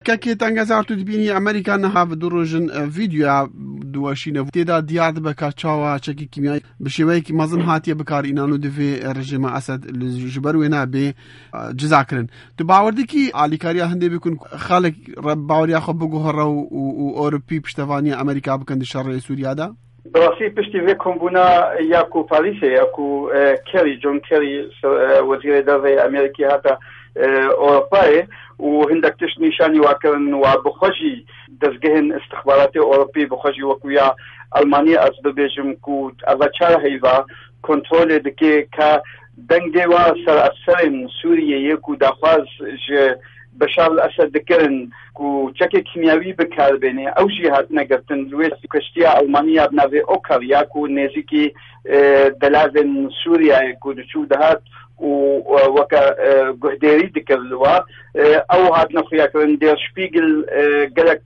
کەکێ تەنگەزار تو دبینی ئەمریکا نەها دڕۆژن ڤیدیۆ دووەشینە تێدا دیار بەکە چاوە چەکی کیمیایی بشێوەیەکی مەزن هاتیە بکارئینان و دەوێ ڕژێمە ئەسەد ژبەر وێ نابێ جزاکردن. تو باوەردێکی ئالیکاریە هەندێ بکن خەڵک باوەریا خۆ بگۆڕە و ئۆروپی پشتەوانی ئەمریکا بکەن شەڕێ سووریادا؟ براسي پشتی وی کۆمبوونا یاکو پاریسێ یاکو کێری جۆن کێری وەزیرە دەرەی ئەمریکی هاتە ئۆروپایە و هەندێک تشت نیشانی واکردن و بخۆشی دەستگەهێن استخباراتی ئۆروپی بخۆشی وەکو یا ئەڵمانیا ئەس ببێژم و ئەڤە چار هەیڤا کۆنترۆلێ دکێ کە دەنگێوە سەر ئەسەرن سووریە یەک و داخواز بەشار ئەسەد دکردن و چەکێ کیمیاوی بکاربێنێ ئەوژی هات نەگرتن لێ کەشتیە ئەڵمانیا بناوێ ئۆکەر یاک و نێزیکی دەلاڤێن سووریایەک و دچوو دەهات و وەکە گوهدێری دکردوە ئەو هات نەخویاکردن دێر شپیگل گەلک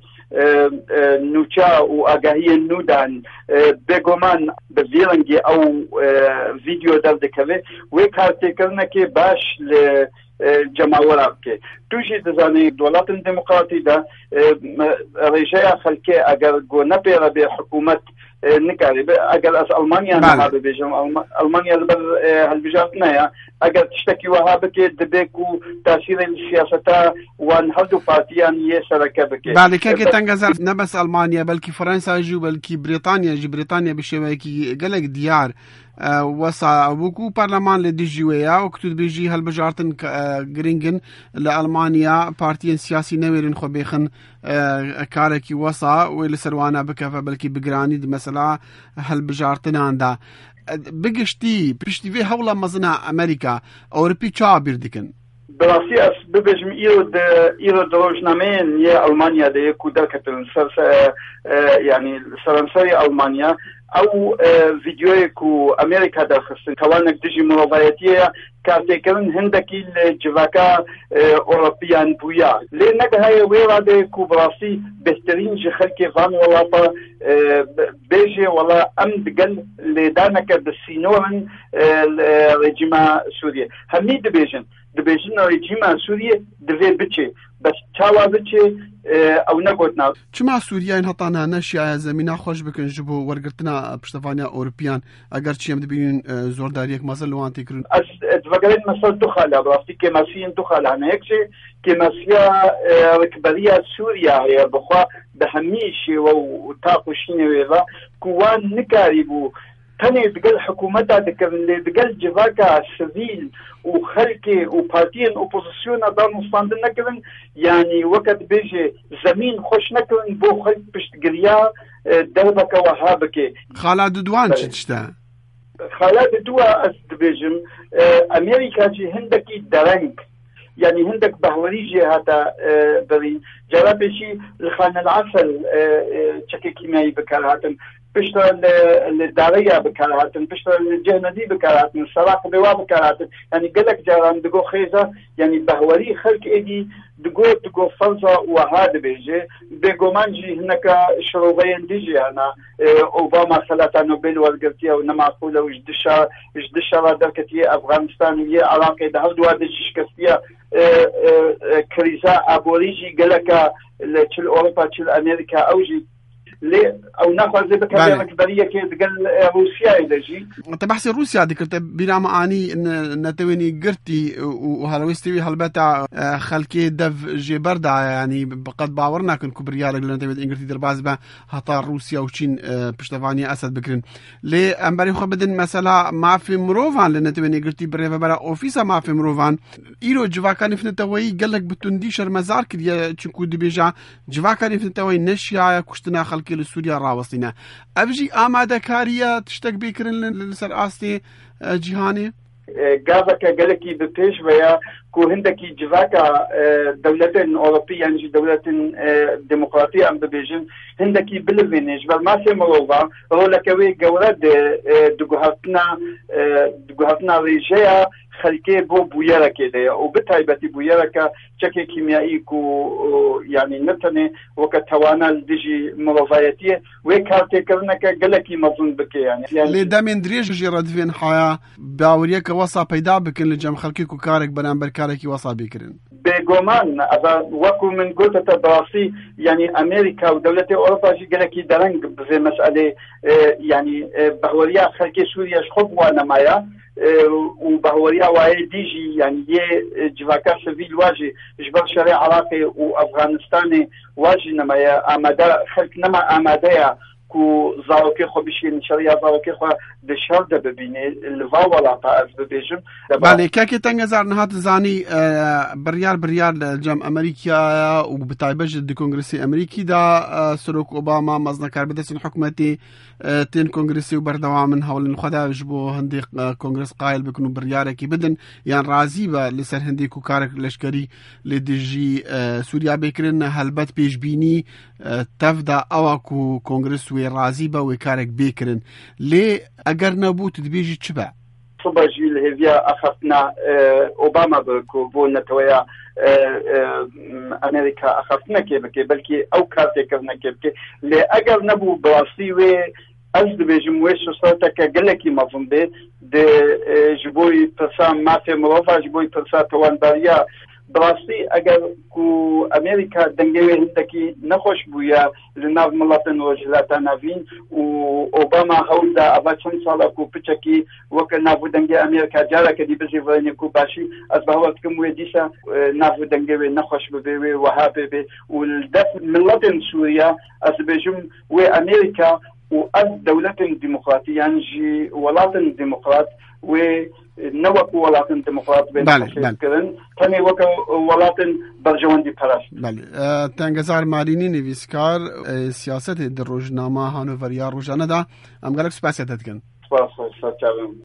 نوچا و ئاگاهیە نودان بێگۆمان بە ڤێڵەنگی ئەو ڤیدیۆ دەردەکەوێ وێ کارتێکردنەکێ باش لە جەماوەرا بکێ. تووشی دەزانێت وڵاتن دموکراتیدا ڕێژەیە خەلکێ ئەگەر گۆ نەپێرە بێ حکوومەت نکاری ئەگەر ئەس ئەڵمانیا نەها ببێژم ئەڵمانیا لەبەر هەڵبژاردنایە ئەگەر تشتێکی وەها بکێت دەبێت و تاسیرێن سیاسەتا وان هەردوو پارتیان یە سەرەکە بکێت. باڵێکەکە تەنگەزار نەبەس ئەڵمانیا بەلکی فەرەنساژی و بەلکی بریتانیا بشێوەیەکی گەلێک دیار وەسا وەکو پەرلەمان لە دژیوەیە و کتوت بێژی هەڵبژارتن گرنگن لە ئەڵمانیا پارتیەن سیاسی نەوێرن خۆ بێخن کارێکی وەسا وێ لە سەروانە بکەفە بەلکی بگرانی مەسەلا هەڵبژارتناندا بگشتی پشتی وێ هەوڵە مەزنە ئەمریکا ئەوروپی چاوا بیر دکن. براسي أس ببجم إيرو دروجنامين يا ألمانيا ده يكو دركتن يعني سرنسري ألمانيا أو فيديوكو أمريكا درخصن كوانك دجي مروفايتية كارتيكرن هندكي الجواكا أوروبيان بويا لأنك هاي ويرا ده يكو براسي بهترين جخلكي فان ولا بيجي ولا أمد قل لدانك بسينورن رجيما سوريا همي دبيجن رژیمە سووریە دەوێ بچێ بەس چاوا بچێ ئەو نەگوتنا چما سووریان هەتانە نەشیایە زەمینە خۆش بکەن ji بۆ وەرگرتنا پشتەوانیا ئۆروپیان ئەگەر چیم دەبینین زۆرداریەک مەزە لەوان تێکردن دەگەرێت مەسەل دوو خالا بڕاستی کێماسیین دوو خالا هەیەک کێماسیە ڕکبەریە سووریا هەیە بخوا بە هەمی شێوە و تاقوشینەوێڵە کووان نکاری بوو تنه دقل حكومتها دكرن دقل جواكا سبيل وخلكي وبارتيين اوبوزيسيون دار مستندن نكرن يعني وقت بيجي زمين خوش نكرن بو خلك بشتقريا دربك وهابك خالد دوان تشتا خالد دوا بيجم امريكا جي هندكي درنك يعني هندك بهوريجي هذا بري جربشي الخان العسل شكل كيميائي بكارهاتن بشتر الدارية بكارهاتن بشتر الجهندي بكارهاتن الصراق بوا بكارهاتن يعني قالك جاران دقو خيزة يعني بهوري خلق ايدي دقو فرزة وهذا بيجي بيقو مانجي هناك شروبين ديجي انا اوباما خلاتا نوبل والقرتية ونما اقوله وجدشا دركتية افغانستان ويا عراقي ده هدو هذا شكستية كريزا ابوريجي قالك تشل اوروبا تشل امريكا اوجي ليه او ناخذ زي بكره اكبريه كده قال روسيا يدجي انت بحث روسيا ذكرت بلا معاني ان تويني قرتي وهلويستي هلبتا خلكي دف جي بردا يعني قد باورنا كن كبريا لان تويني انجلتي درباز با هطار روسيا وشين بشتفاني اسد بكرن ليه امباري خو بدن مثلا ما في مروفان لان تويني قرتي بريفا برا اوفيسا ما في مروفان ايرو جواكان فنتوي قال لك بتندي شرمزار كدي تشكو دبيجا جواكان فنتوي نشيا كشتنا خلكي لسوريا راوستينا ابجي اماده كاريا تشتك بكرن لسر استي جهاني قابك قالكي بتيش ويا كو هندكي جواكا دولتين أوروبية يعني دولتين ديمقراطية أم ببيجن هندكي بلفينيش بل ما في مروفا رولكوي قورد دقوهاتنا ريجيا خلكي بو بويرا كده وبتايبتي بويرا كشكل كيميائي كو يعني نتني وكتوانا لديجي مروفايتية ويكارتي كرنك قالكي مظن بك يعني لي دامين دريج جيرد فين حياة باوريك وصا بيدا بكن لجم خلكي كو كارك بنام بركاركي وصا بكرن بێگۆمان وەکو من گوتەتە بەڕاستی یعنی ئەمریکا و دەوڵەتی ئەوروپاشی گەلێکی دەرەنگ بزێ مەسئلەی یعنی بەهوەریا خەڵکی سووریەش خۆ بووە نەمایە و بەهوەریا وایە دیژی یعنی یێ جڤاکە سڤیل واژی ji ber şerê Iraqê û Efganistanê wajî nemaye amade xelk nema amadeya ku zarokê xwe bişînin şeriya zarokê xwe di şer de bibîne li va welata ez bibêjim. Belê kekê te ngezar nihat zanî biryar cem Amerîkaya û bi taybet ji di Kongresê Amerîkî da Serok Obama meznekar bi destên hikûmetê tên Kongresê û berdewamin hewlên xwe de ji bo hindê Kongres qayil bikin û biryarekî bidin yan razî be li ser hindê ku karek leşkerî lê dijî Sûriya bêkirin helbet pêşbînî tev da ewa ku Kongres wê razî be wê karek bêkirin lê eger nebû tu dibêjî çi be صبح جيل هيفيا أخذنا أوباما بو نتويا أمريكا أخذنا كيبكي بلكي أو كارتي كرنا كيبكي لأجر نبو براسيوي أجد بجموي سوساتك قلكي مفهوم دي جبوي برسا مافي مروفا جبوي برسا توان باريا براسي اگر کو امریکا دنگوی هندکی نخوش بویا لناو ملاتن وجلاتا نافین و اوباما هول دا ابا چند سالا کو پچکی وکر ناو دنگی امریکا جارا کدی بزی ورنی کو باشی از بهوات کم ویدیسا ناو دنگوی نخوش ببیوی وحابی بی و الدف ملاتن سوریا از بجم و امریکا و از دولت ديمقراطي يعني جي ولاتن ديمقراط و نوكو ولاتن ديمقراط بين كرن تاني وكو ولاتن برجواندي براش بله تنگزار مالینی نویسکار سیاست در روزنامه هانووریا روزانه دا ام گلک سپاسیت کن سپاس